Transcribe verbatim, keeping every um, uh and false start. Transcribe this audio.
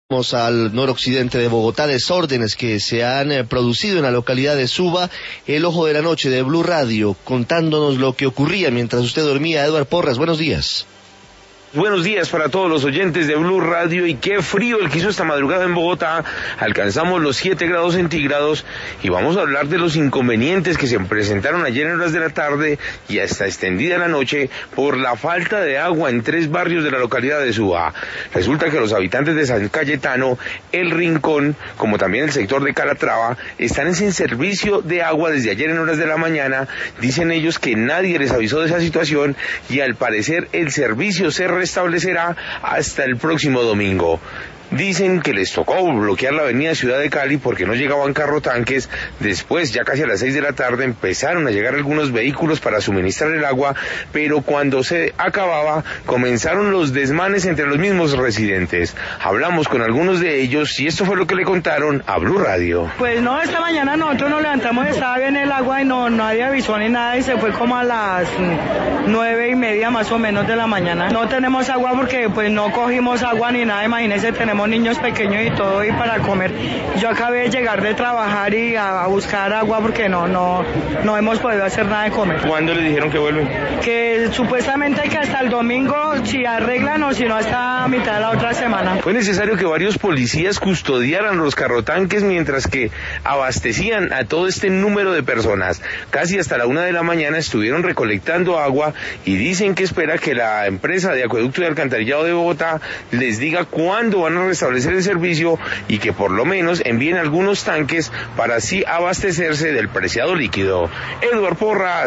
Vamos al noroccidente de Bogotá, desórdenes que se han eh, producido en la localidad de Suba. El Ojo de la Noche de Blue Radio, contándonos lo que ocurría mientras usted dormía. Eduard Porras, buenos días. Buenos días para todos los oyentes de Blue Radio, y qué frío el que hizo esta madrugada en Bogotá. Alcanzamos los siete grados centígrados y vamos a hablar de los inconvenientes que se presentaron ayer en horas de la tarde y hasta extendida la noche por la falta de agua en tres barrios de la localidad de Suba. Resulta que los habitantes de San Cayetano, El Rincón, como también el sector de Calatrava, están sin servicio de agua desde ayer en horas de la mañana. Dicen ellos que nadie les avisó de esa situación y al parecer el servicio se restablecerá hasta el próximo domingo. Dicen que les tocó bloquear la avenida Ciudad de Cali porque no llegaban carro tanques. Después, ya casi a las seis de la tarde, empezaron a llegar algunos vehículos para suministrar el agua, pero cuando se acababa, comenzaron los desmanes entre los mismos residentes. Hablamos con algunos de ellos y esto fue lo que le contaron a Blue Radio. Pues no, esta mañana nosotros nos levantamos, estaba bien el agua y no nadie avisó ni nada, y se fue como a las nueve y media más o menos de la mañana. No tenemos agua porque pues no cogimos agua ni nada, imagínense, tenemos niños pequeños y todo y para comer. Yo acabé de llegar de trabajar y a, a buscar agua porque no no no hemos podido hacer nada de comer. ¿Cuándo les dijeron que vuelven? Que supuestamente que hasta el domingo, si arreglan, o si no hasta mitad de la otra semana. Fue necesario que varios policías custodiaran los carrotanques mientras que abastecían a todo este número de personas. Casi hasta la una de la mañana estuvieron recolectando agua y dicen que espera que la empresa de acueducto y alcantarillado de Bogotá les diga cuándo van a restablecer el servicio y que por lo menos envíen algunos tanques para así abastecerse del preciado líquido. Eduard Porras.